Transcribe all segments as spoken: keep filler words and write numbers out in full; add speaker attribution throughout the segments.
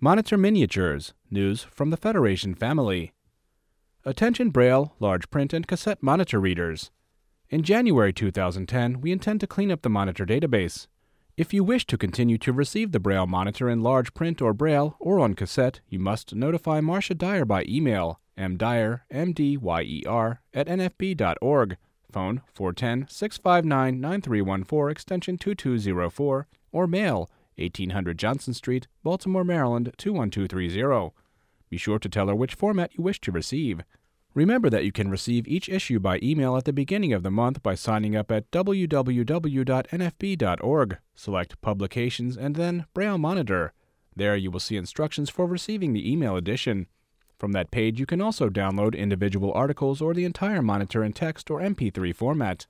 Speaker 1: Monitor Miniatures, news from the Federation family. Attention Braille, large print, and cassette monitor readers. In January two thousand ten, we intend to clean up the monitor database. If you wish to continue to receive the Braille monitor in large print or Braille or on cassette, you must notify Marcia Dyer by email, mdyer, M D Y E R, at N F B dot org, phone four one zero, six five nine, nine three one four, extension two two zero four, or mail, eighteen hundred Johnson Street, Baltimore, Maryland, two one two three zero. Be sure to tell her which format you wish to receive. Remember that you can receive each issue by email at the beginning of the month by signing up at w w w dot n f b dot org. Select Publications and then Braille Monitor. There you will see instructions for receiving the email edition. From that page you can also download individual articles or the entire monitor in text or M P three format.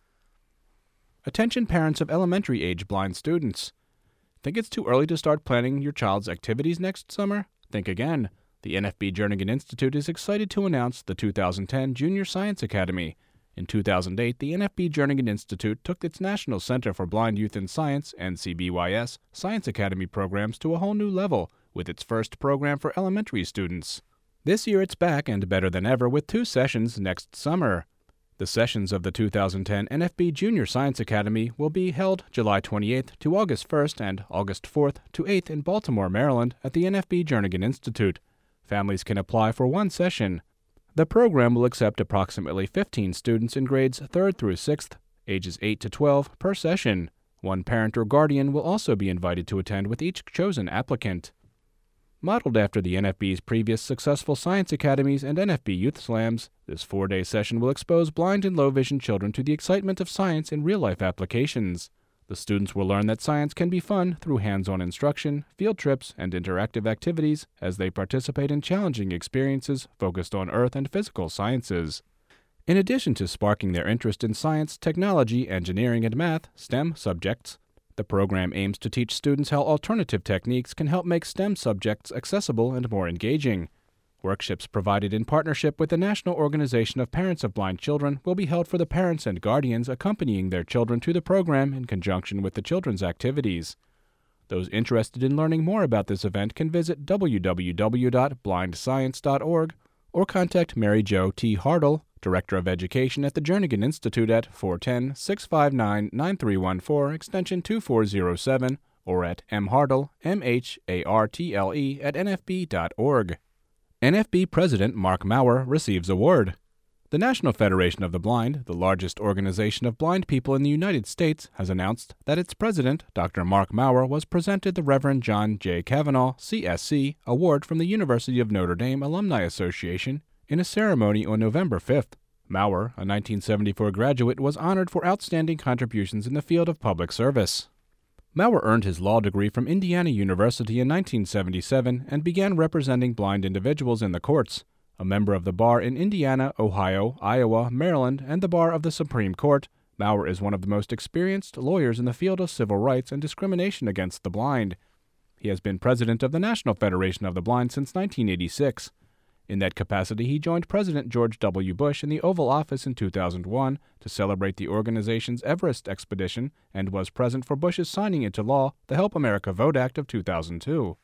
Speaker 1: Attention parents of elementary-age blind students. Think it's too early to start planning your child's activities next summer? Think again. The N F B Jernigan Institute is excited to announce the two thousand ten Junior Science Academy. In two thousand eight, the N F B Jernigan Institute took its National Center for Blind Youth in Science, N C B Y S, Science Academy programs to a whole new level with its first program for elementary students. This year it's back and better than ever with two sessions next summer. The sessions of the two thousand ten N F B Junior Science Academy will be held July twenty-eighth to August first and August fourth to eighth in Baltimore, Maryland at the N F B Jernigan Institute. Families can apply for one session. The program will accept approximately fifteen students in grades third through sixth, ages eight to twelve, per session. One parent or guardian will also be invited to attend with each chosen applicant. Modeled after the N F B's previous successful Science Academies and N F B Youth Slams, this four-day session will expose blind and low-vision children to the excitement of science in real-life applications. The students will learn that science can be fun through hands-on instruction, field trips, and interactive activities as they participate in challenging experiences focused on earth and physical sciences. In addition to sparking their interest in science, technology, engineering, and math, STEM subjects, the program aims to teach students how alternative techniques can help make STEM subjects accessible and more engaging. Workshops provided in partnership with the National Organization of Parents of Blind Children will be held for the parents and guardians accompanying their children to the program in conjunction with the children's activities. Those interested in learning more about this event can visit w w w dot blind science dot org or contact Mary Jo T. Hartle, Director of Education at the Jernigan Institute at four one zero, six five nine, nine three one four, extension two four zero seven, or at mhartle, M H A R T L E, at N F B dot org. N F B President Mark Maurer receives award. The National Federation of the Blind, the largest organization of blind people in the United States, has announced that its president, Doctor Mark Maurer, was presented the Reverend John J. Kavanaugh, C S C, Award from the University of Notre Dame Alumni Association in a ceremony on November fifth. Maurer, a nineteen seventy-four graduate, was honored for outstanding contributions in the field of public service. Maurer earned his law degree from Indiana University in nineteen seventy-seven and began representing blind individuals in the courts. A member of the bar in Indiana, Ohio, Iowa, Maryland, and the bar of the Supreme Court, Maurer is one of the most experienced lawyers in the field of civil rights and discrimination against the blind. He has been president of the National Federation of the Blind since nineteen eighty-six. In that capacity, he joined President George W. Bush in the Oval Office in two thousand one to celebrate the organization's Everest expedition and was present for Bush's signing into law the Help America Vote Act of two thousand two.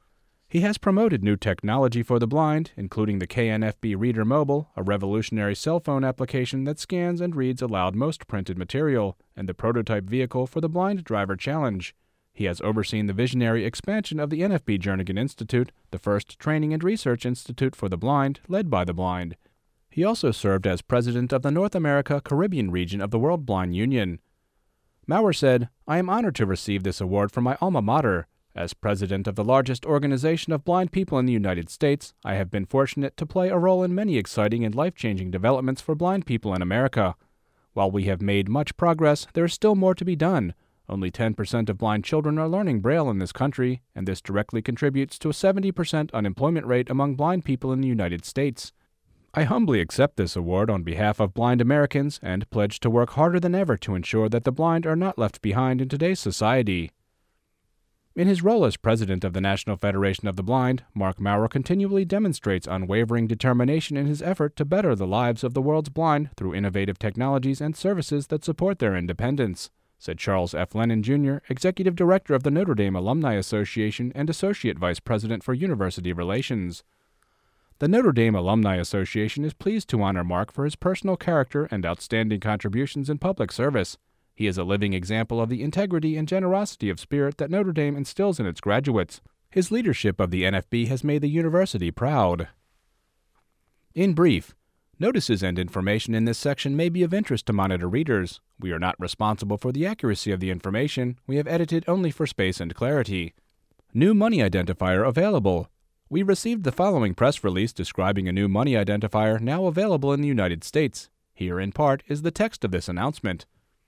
Speaker 1: He has promoted new technology for the blind, including the K N F B Reader Mobile, a revolutionary cell phone application that scans and reads aloud most printed material, and the prototype vehicle for the Blind Driver Challenge. He has overseen the visionary expansion of the N F B Jernigan Institute, the first training and research institute for the blind, led by the blind. He also served as president of the North America Caribbean region of the World Blind Union. Maurer said, "I am honored to receive this award from my alma mater. As president of the largest organization of blind people in the United States, I have been fortunate to play a role in many exciting and life-changing developments for blind people in America. While we have made much progress, there is still more to be done. Only ten percent of blind children are learning Braille in this country, and this directly contributes to a seventy percent unemployment rate among blind people in the United States. I humbly accept this award on behalf of blind Americans and pledge to work harder than ever to ensure that the blind are not left behind in today's society." In his role as president of the National Federation of the Blind, Mark Maurer continually demonstrates unwavering determination in his effort to better the lives of the world's blind through innovative technologies and services that support their independence. said Charles F. Lennon, Junior, Executive Director of the Notre Dame Alumni Association and Associate Vice President for University Relations. The Notre Dame Alumni Association is pleased to honor Mark for his personal character and outstanding contributions in public service. He is a living example of the integrity and generosity of spirit that Notre Dame instills in its graduates. His leadership of the N F B has made the university proud. In brief, notices and information in this section may be of interest to Monitor readers. We are not responsible for the accuracy of the information. We have edited only for space and clarity. New money identifier available. We received the following press release describing a new money identifier now available in the United States. Here, in part, is the text of this announcement.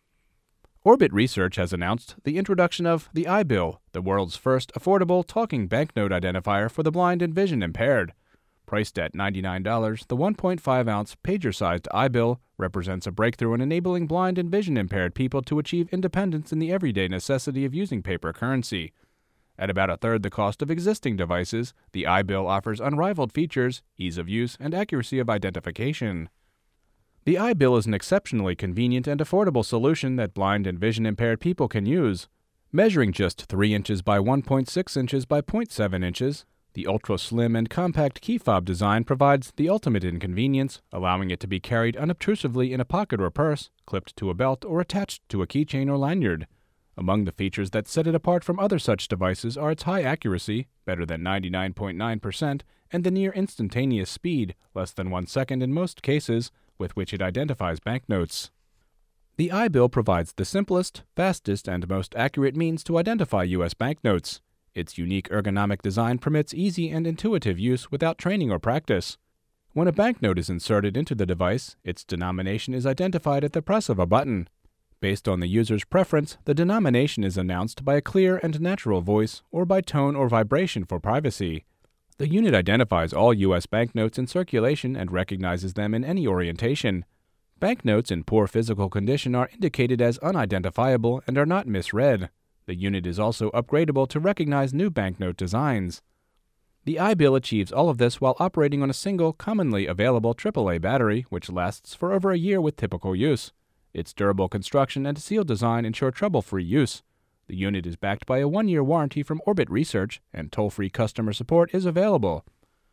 Speaker 1: Orbit Research has announced the introduction of the iBill, the world's first affordable talking banknote identifier for the blind and vision impaired. Priced at ninety-nine dollars, the one point five ounce pager-sized iBill represents a breakthrough in enabling blind and vision impaired people to achieve independence in the everyday necessity of using paper currency. At about a third the cost of existing devices, the iBill offers unrivaled features, ease of use, and accuracy of identification. The iBill is an exceptionally convenient and affordable solution that blind and vision impaired people can use. Measuring just three inches by one point six inches by zero point seven inches, the ultra-slim and compact key fob design provides the ultimate in convenience, allowing it to be carried unobtrusively in a pocket or purse, clipped to a belt, or attached to a keychain or lanyard. Among the features that set it apart from other such devices are its high accuracy, better than ninety-nine point nine percent, and the near instantaneous speed, less than one second in most cases, with which it identifies banknotes. The iBill provides the simplest, fastest, and most accurate means to identify U S banknotes. Its unique ergonomic design permits easy and intuitive use without training or practice. When a banknote is inserted into the device, its denomination is identified at the press of a button. Based on the user's preference, the denomination is announced by a clear and natural voice or by tone or vibration for privacy. The unit identifies all U S banknotes in circulation and recognizes them in any orientation. Banknotes in poor physical condition are indicated as unidentifiable and are not misread. The unit is also upgradable to recognize new banknote designs. The iBill achieves all of this while operating on a single, commonly available triple A battery, which lasts for over a year with typical use. Its durable construction and seal design ensure trouble-free use. The unit is backed by a one-year warranty from Orbit Research, and toll-free customer support is available.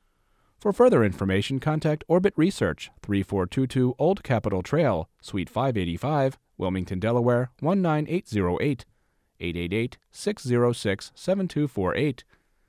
Speaker 1: For further information, contact Orbit Research, thirty-four twenty-two Old Capitol Trail, Suite five eighty-five, Wilmington, Delaware, one nine eight zero eight, eight eight eight, six zero six, seven two four eight,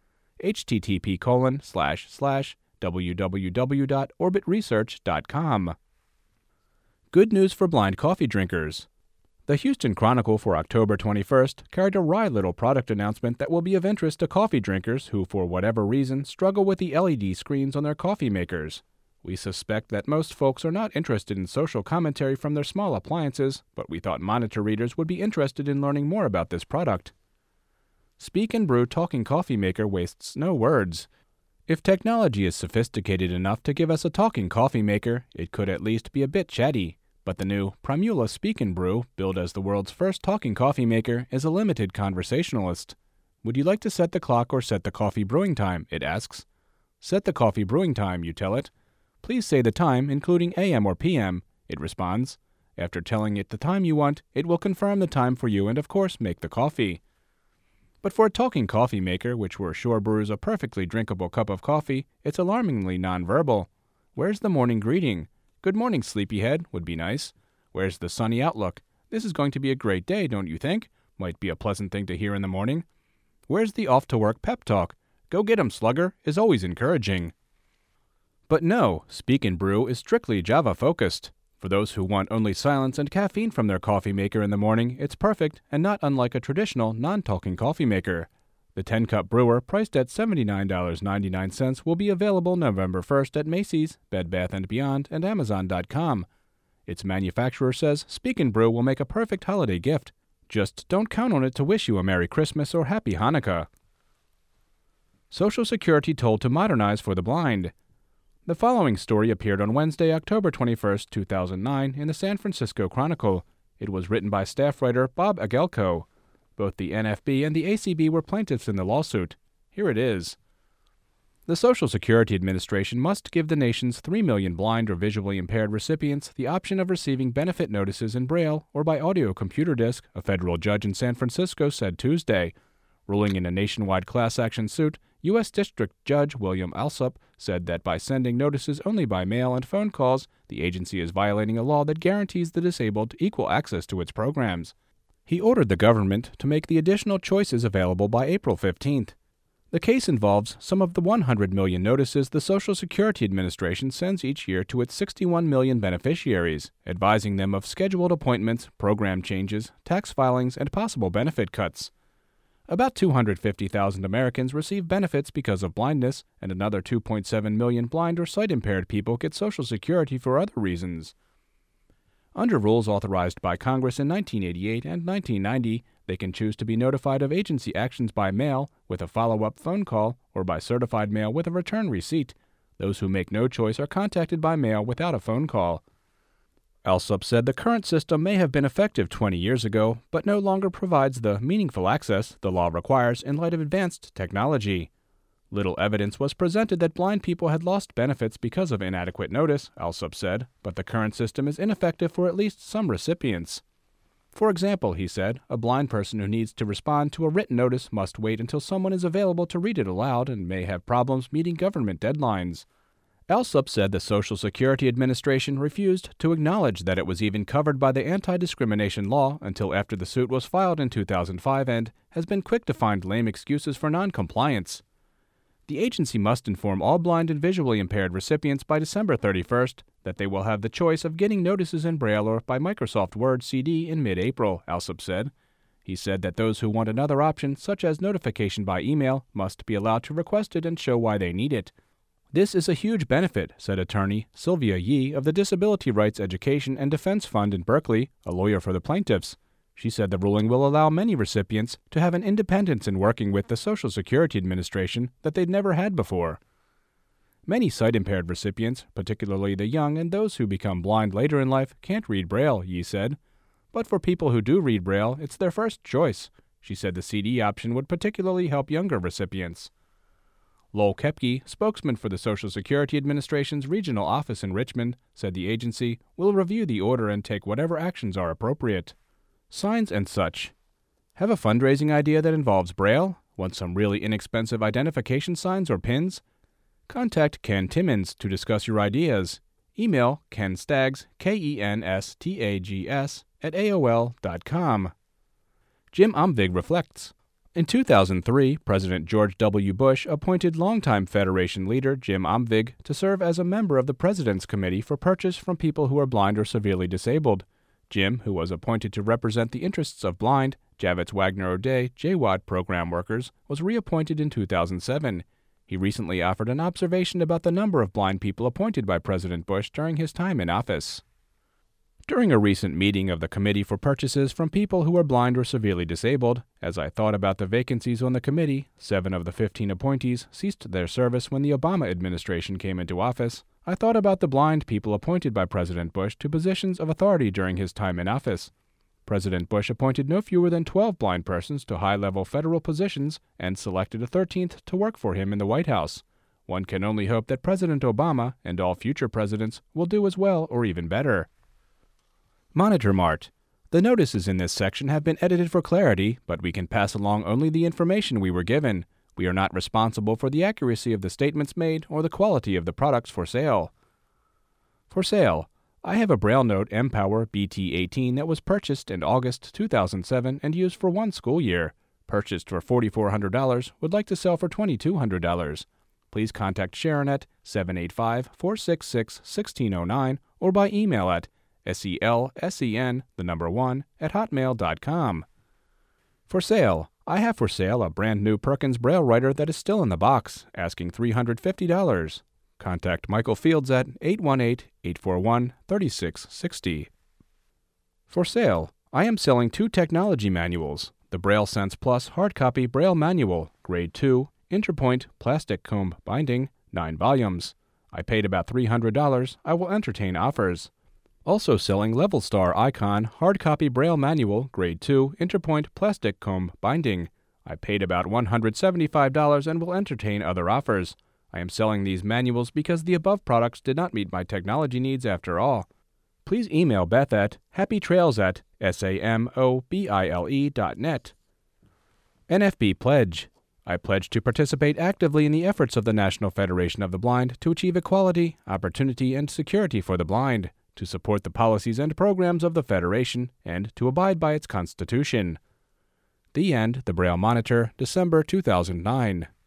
Speaker 1: http colon slash slash www dot orbit research dot com. Good news for blind coffee drinkers. The Houston Chronicle for October twenty-first carried a wry little product announcement that will be of interest to coffee drinkers who, for whatever reason, struggle with the L E D screens on their coffee makers. We suspect that most folks are not interested in social commentary from their small appliances, but we thought Monitor readers would be interested in learning more about this product. Speak and Brew Talking Coffee Maker wastes no words. If technology is sophisticated enough to give us a talking coffee maker, it could at least be a bit chatty. But the new Primula Speak and Brew, billed as the world's first talking coffee maker, is a limited conversationalist. Would you like to set the clock or set the coffee brewing time? It asks. Set the coffee brewing time, you tell it. Please say the time, including A M or P M, it responds. After telling it the time you want, it will confirm the time for you and, of course, make the coffee. But for a talking coffee maker, which we're sure brews a perfectly drinkable cup of coffee, it's alarmingly nonverbal. Where's the morning greeting? Good morning, sleepyhead, would be nice. Where's the sunny outlook? This is going to be a great day, don't you think? Might be a pleasant thing to hear in the morning. Where's the off-to-work pep talk? Go get 'em, slugger, is always encouraging. But no, Speak and Brew is strictly Java-focused. For those who want only silence and caffeine from their coffee maker in the morning, it's perfect and not unlike a traditional, non-talking coffee maker. The ten-cup brewer, priced at seventy-nine ninety-nine, will be available November first at Macy's, Bed Bath and Beyond, and Amazon dot com. Its manufacturer says Speak and Brew will make a perfect holiday gift. Just don't count on it to wish you a Merry Christmas or Happy Hanukkah. Social Security told to modernize for the blind. The following story appeared on Wednesday, October twenty-first, two thousand nine, in the San Francisco Chronicle. It was written by staff writer Bob Agelko. Both the N F B and the A C B were plaintiffs in the lawsuit. Here it is. The Social Security Administration must give the nation's three million blind or visually impaired recipients the option of receiving benefit notices in Braille or by audio computer disc, a federal judge in San Francisco said Tuesday. Ruling in a nationwide class action suit, U S District Judge William Alsup said that by sending notices only by mail and phone calls, the agency is violating a law that guarantees the disabled equal access to its programs. He ordered the government to make the additional choices available by April fifteenth. The case involves some of the one hundred million notices the Social Security Administration sends each year to its sixty-one million beneficiaries, advising them of scheduled appointments, program changes, tax filings, and possible benefit cuts. About two hundred fifty thousand Americans receive benefits because of blindness, and another two point seven million blind or sight-impaired people get Social Security for other reasons. Under rules authorized by Congress in nineteen eighty-eight and nineteen ninety, they can choose to be notified of agency actions by mail with a follow-up phone call or by certified mail with a return receipt. Those who make no choice are contacted by mail without a phone call. Alsup said the current system may have been effective twenty years ago, but no longer provides the meaningful access the law requires in light of advanced technology. Little evidence was presented that blind people had lost benefits because of inadequate notice, Alsup said, but the current system is ineffective for at least some recipients. For example, he said, a blind person who needs to respond to a written notice must wait until someone is available to read it aloud and may have problems meeting government deadlines. Alsup said the Social Security Administration refused to acknowledge that it was even covered by the anti-discrimination law until after the suit was filed in two thousand five and has been quick to find lame excuses for noncompliance. The agency must inform all blind and visually impaired recipients by December thirty-first that they will have the choice of getting notices in Braille or by Microsoft Word C D in mid-April, Alsup said. He said that those who want another option, such as notification by email, must be allowed to request it and show why they need it. This is a huge benefit, said attorney Sylvia Yee of the Disability Rights Education and Defense Fund in Berkeley, a lawyer for the plaintiffs. She said the ruling will allow many recipients to have an independence in working with the Social Security Administration that they'd never had before. Many sight-impaired recipients, particularly the young and those who become blind later in life, can't read Braille, Yee said. But for people who do read Braille, it's their first choice. She said the C D option would particularly help younger recipients. Lowell Kepke, spokesman for the Social Security Administration's regional office in Richmond, said the agency will review the order and take whatever actions are appropriate. Signs and such. Have a fundraising idea that involves Braille? Want some really inexpensive identification signs or pins? Contact Ken Timmons to discuss your ideas. Email Ken Staggs, K E N S T A G S, at A O L dot com. Jim Omvig reflects. In two thousand three, President George W. Bush appointed longtime Federation leader Jim Omvig to serve as a member of the President's Committee for Purchase from People Who Are Blind or Severely Disabled. Jim, who was appointed to represent the interests of blind, Javits Wagner O'Day, J W A D program workers, was reappointed in two thousand seven. He recently offered an observation about the number of blind people appointed by President Bush during his time in office. During a recent meeting of the Committee for Purchases from People Who Are Blind or Severely Disabled, as I thought about the vacancies on the committee, seven of the fifteen appointees ceased their service when the Obama administration came into office. I thought about the blind people appointed by President Bush to positions of authority during his time in office. President Bush appointed no fewer than twelve blind persons to high-level federal positions and selected a thirteenth to work for him in the White House. One can only hope that President Obama and all future presidents will do as well or even better. Monitor Mart. The notices in this section have been edited for clarity, but we can pass along only the information we were given. We are not responsible for the accuracy of the statements made or the quality of the products for sale. For sale. I have a Braille Note M-Power B T eighteen that was purchased in August two thousand seven and used for one school year. Purchased for four thousand four hundred dollars, would like to sell for two thousand two hundred dollars. Please contact Sharon at seven eight five, four six six, one six zero nine or by email at selsen, the number one, at hotmail dot com. For sale. I have for sale a brand new Perkins Braille writer that is still in the box, asking three hundred fifty dollars. Contact Michael Fields at eight one eight, eight four one, three six six zero. For sale. I am selling two technology manuals. The Braille Sense Plus hard copy Braille Manual, Grade two, Interpoint Plastic Comb Binding, nine volumes. I paid about three hundred dollars. I will entertain offers. Also selling Level Star Icon hard copy Braille Manual, Grade two, Interpoint Plastic Comb Binding. I paid about one hundred seventy-five dollars and will entertain other offers. I am selling these manuals because the above products did not meet my technology needs after all. Please email Beth at happytrails at samobile dot net. N F B Pledge. I pledge to participate actively in the efforts of the National Federation of the Blind to achieve equality, opportunity, and security for the blind, to support the policies and programs of the Federation, and to abide by its Constitution. The End, The Braille Monitor, December two thousand nine.